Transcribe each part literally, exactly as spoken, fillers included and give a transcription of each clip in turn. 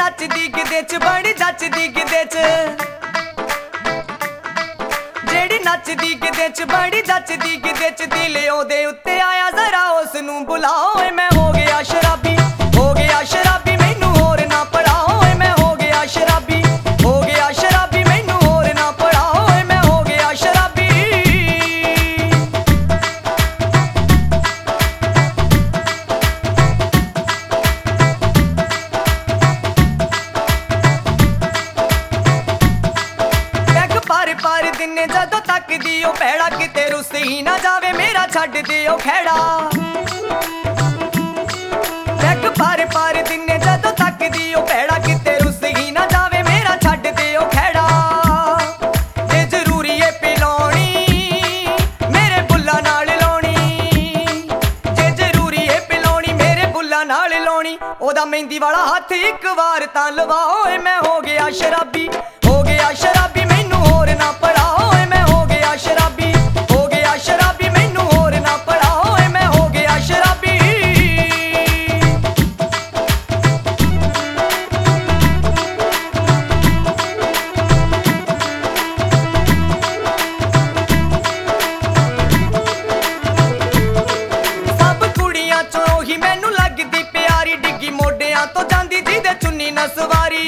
नचदी गिदे च बड़ी जचदी गिदे च, जेड़ी नचदी गिदे च बड़ी जचदी गिदे च, दिल ओदे उत्ते आया जरा उस नूं बुलाओ। मैं हो गया शराबी, हो गया शराबी, मैनू होर ना पढ़ाओ। मैं हो गया शराबी, हो गया शराबी, मैनू होर ना पढ़ाओ। मैं हो गया शराबी। बैग पार पार दिने जदों तकदी ओ भैड़ा, किते रुस ही ना जावे मेरा छड्ड दे ओ खैड़ा। बैग पार पार दिने जदों तकदी ओ भैड़ा, किते रुस ही ना जावे मेरा छड्ड दे ओ खैड़ा। जे जरूरी है पिलाउणी मेरे बुल्ला नाल लाउणी, जे जरूरी है पिलाउणी मेरे बुल्ला नाल लाउणी, ओदा मेहंदी वाला हत्थ इक वार तां लवाओ। मैं हो गया शराबी, हो गया शराबी, मैनू होर ना पढ़ाओ। मैं हो गया शराबी, हो गया शराबी, मैनू होर ना पढ़ाओ। मैं हो गया शराबी। सब कुड़ियां चों ही मैनू लगदी प्यारी, डिग्गी मोडियां तो जांदी जिहदे चुन्नी ना सवारी।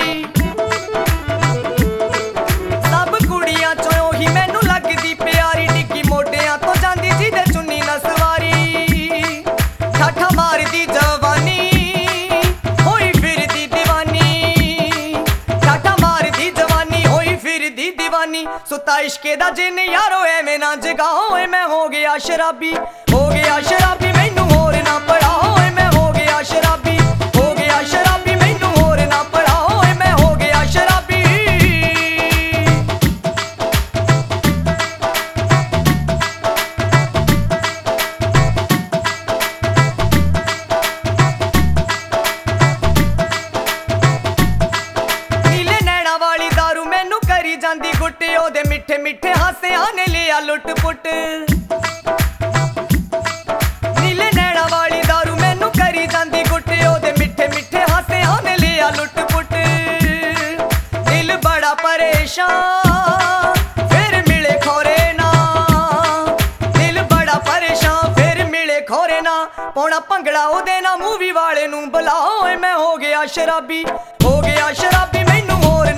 सब कुड़ियां चों ही मैनू लगदी प्यारी, डिग्गी मोडियां तो जांदी जिहदे चुन्नी ना सवारी। ठाठा मारदी जवानी होई फिरदी दीवानी, ठाठा मारदी जवानी होई फिरदी दीवानी। सुता इश्के दा जिन यारो एवें ना जगाओ। मैं हो गया शराबी, हो गया शराबी, मैनू होर ना पढ़ाओ। मैं हो गया शराबी, हो गया शराबी, मैनू होर ना पढ़ाओ। मैं हो गया शराबी। नीले नैना वाली दारू मैनू करी जांदी गुट, ओदे मिठे मिठे हासियां ने लिया लुट पुट। नीले नैना वाली दारू मैनू करी जांदी गुट, ओदे मिठे मिठे हासियां ने लिया लुट पुट। दिल बड़ा परेशान फिर मिले खोरे ना, दिल बड़ा परेशान फिर मिले खोरे ना। पौना भंगड़ा ओदे ना मूवी वाले नूं बुलाओ। मैं हो गया शराबी, हो गया शराबी, मैनू होर